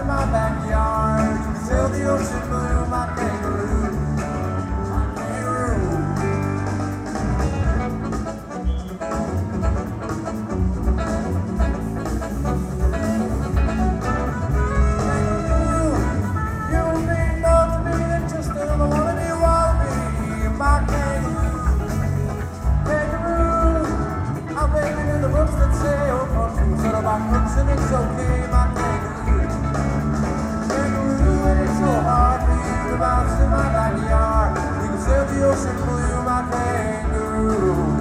my backyard. You can sail the ocean blue, my kangaroo. My kangaroo. Kangaroo, you mean more to me than just another wannabe wallaby. My kangaroo. Kangaroo, I'm reading in the books that say, oh, for truth, said about hooks and it's okay, my kangaroo. Kangaroo, it ain't so hard for you to bounce in my backyard. You can sail the ocean blue, my kangaroo.